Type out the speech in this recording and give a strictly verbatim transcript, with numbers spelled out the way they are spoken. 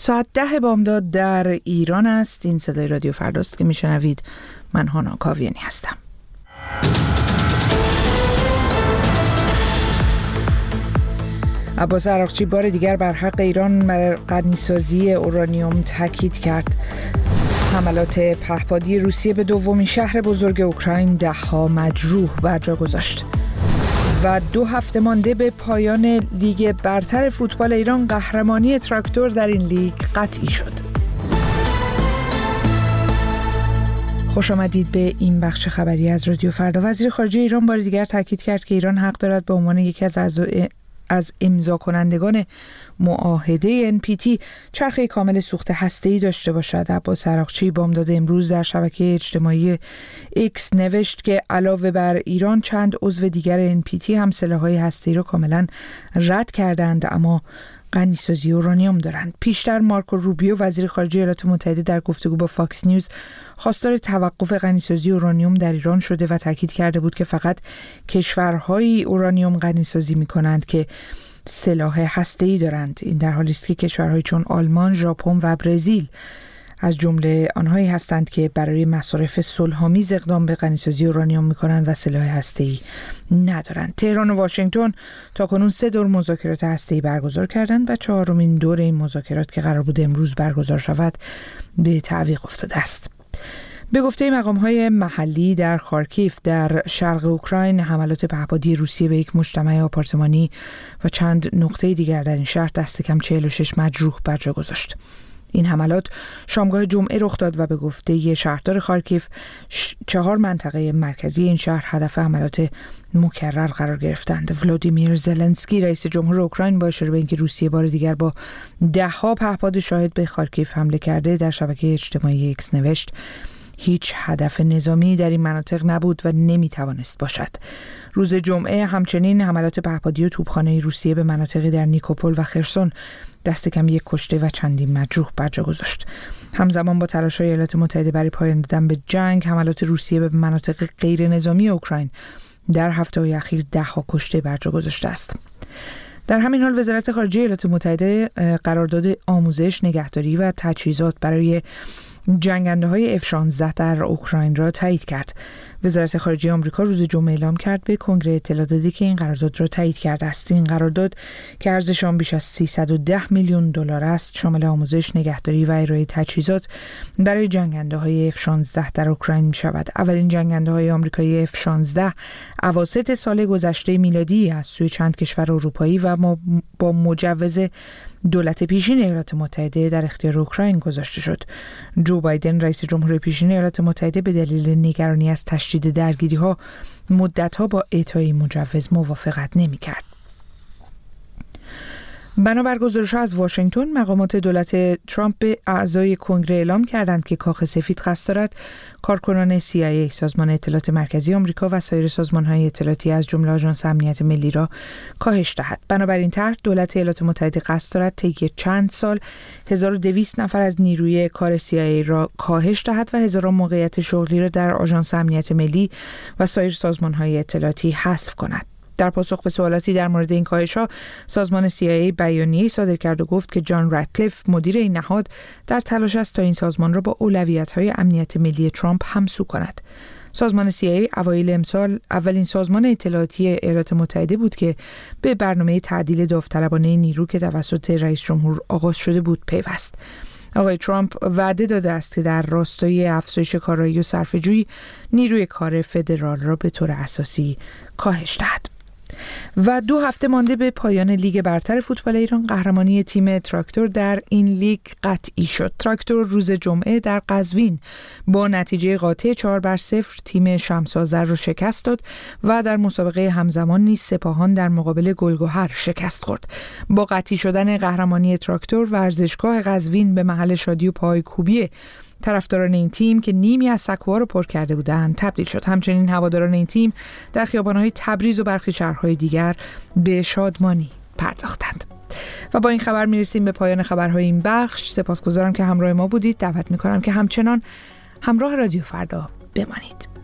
ساعت ده بامداد در ایران است. این صدای رادیو فرداست که میشنوید. من هانا کاویانی هستم. عباس عراقچی بار دیگر بر حق ایران بر غنیسازی اورانیوم تاکید کرد. حملات پهپادی روسیه به دومین شهر بزرگ اوکراین ده‌ها مجروح بر جا گذاشت. و دو هفته مانده به پایان لیگ برتر فوتبال ایران قهرمانی تراکتور در این لیگ قطعی شد. خوش آمدید به این بخش خبری از رادیو فردا. وزیر خارجه ایران بار دیگر تاکید کرد که ایران حق دارد به عنوان یکی از اعضای از امضا کنندگان معاهده ان پی تی چرخه کامل سوخت هسته‌ای داشته باشد. عباس عراقچی بامداد امروز در شبکه اجتماعی ایکس نوشت که علاوه بر ایران چند عضو دیگر ان پی تی هم سلاح‌های هسته‌ای را کاملا رد کردند اما غنیسازی اورانیوم دارند. پیشتر مارکو روبیو وزیر خارجه ایالات متحده در گفتگو با فاکس نیوز خواستار توقف غنیسازی اورانیوم در ایران شده و تاکید کرده بود که فقط کشورهایی اورانیوم غنیسازی می‌کنند که سلاح هسته‌ای دارند. این در حالی است که کشورهایی چون آلمان، ژاپن و برزیل از جمله آنهایی هستند که برای مصارف صلح‌آمیز اقدام به غنیسازی اورانیوم می‌کنند و سلاح هسته‌ای ندارند. تهران و واشنگتن تاکنون سه دور مذاکرات هسته‌ای برگزار کردند و چهارمین دور این مذاکرات که قرار بود امروز برگزار شود به تعویق افتاده است. به گفته مقام‌های محلی در خارکیف در شرق اوکراین حملات پهپادی روسیه به یک مجتمع آپارتمانی و چند نقطه دیگر در این شهر دست کم چهل و شش مجروح بر جا گذاشت. این حملات شامگاه جمعه رخ داد و به گفته شهردار خارکیف چهار منطقه مرکزی این شهر هدف حملات مکرر قرار گرفتند. ولادیمیر زلنسکی رئیس جمهور اوکراین با اشاره به اینکه روسیه بار دیگر با ده‌ها پهپاد شاهد به خارکیف حمله کرده در شبکه اجتماعی ایکس نوشت هیچ هدف نظامی در این مناطق نبود و نمیتوانست باشد. روز جمعه همچنین حملات پهپادی و توپخانه روسیه به مناطقی در نیکوپول و خرسون دست کم یک کشته و چندین مجروح بر جا گذاشت. همزمان با تلاش‌های ایالات متحده برای پایان دادن به جنگ، حملات روسیه به مناطق غیر نظامی اوکراین در هفته‌های اخیر ده‌ها کشته بر جا گذاشته است. در همین حال وزارت خارجه ایالات متحده قرارداد آموزش، نگهداری و تجهیزات برای جنگنده‌های اف شانزده در اوکراین را تایید کرد. وزارت خارجه آمریکا روز جمعه اعلام کرد به کنگره اطلاع داده که این قرارداد را تایید کرده است. این قرارداد که ارزش آن بیش از سیصد و ده میلیون دلار است، شامل آموزش، نگهداری و ارائه تجهیزات برای جنگنده‌های اف شانزده در اوکراین می‌شود. اولین جنگنده‌های آمریکایی اف شانزده اواسط سال گذشته میلادی از سوی چند کشور اروپایی و با مجوز دولت پیشین ایالات متحده در اختیار اوکراین گذاشته شد. جو بایدن رئیس جمهور پیشین ایالات متحده به دلیل نگرانی از تشدید درگیری‌ها مدت‌ها با اعطای مجوز موافقت نمی‌کرد. بنابر گزارش‌ها از واشنگتن، مقامات دولت ترامپ به اعضای کنگره اعلام کردند که کاخ سفید قصد دارد کارکنان سی آی ای، سازمان اطلاعات مرکزی آمریکا و سایر سازمان‌های اطلاعاتی از جمله آژانس امنیت ملی را کاهش دهد. بنابراین طرح دولت ایالات متحده قصد دارد طی چند سال هزار و دویست نفر از نیروی کار سی آی ای را کاهش دهد و هزاران موقعیت شغلی را در آژانس امنیت ملی و سایر سازمان‌های اطلاعاتی حذف کند. در پاسخ به سوالاتی در مورد این کاهش‌ها، سازمان سی آی ای بیانیه‌ای صادر کرد و گفت که جان راتکلیف مدیر این نهاد در تلاش است تا این سازمان را با اولویت‌های امنیت ملی ترامپ همسو کند. سازمان سی آی ای اوایل امسال اولین سازمان اطلاعاتی ایالات متحده بود که به برنامه تعدیل داوطلبانه نیرو که توسط رئیس جمهور آغاز شده بود پیوست. آقای ترامپ وعده داده است که در راستای افزایش کارایی و صرفه‌جویی نیروی کار فدرال را به طور اساسی کاهش دهد. و دو هفته مانده به پایان لیگ برتر فوتبال ایران قهرمانی تیم تراکتور در این لیگ قطعی شد. تراکتور روز جمعه در قزوین با نتیجه قاطع چهار بر صفر تیم شمس آذر را شکست داد و در مسابقه همزمان نیز سپاهان در مقابل گلگهر شکست خورد. با قطعی شدن قهرمانی تراکتور، ورزشگاه قزوین به محل شادی و پایکوبی طرفداران این تیم که نیمی از سکوها رو پر کرده بودند تبدیل شد. همچنین هواداران این تیم در خیابان‌های تبریز و برخی شهرهای دیگر به شادمانی پرداختند. و با این خبر میرسیم به پایان خبرهای این بخش. سپاسگزارم که همراه ما بودید. دعوت میکنم که همچنان همراه رادیو فردا بمانید.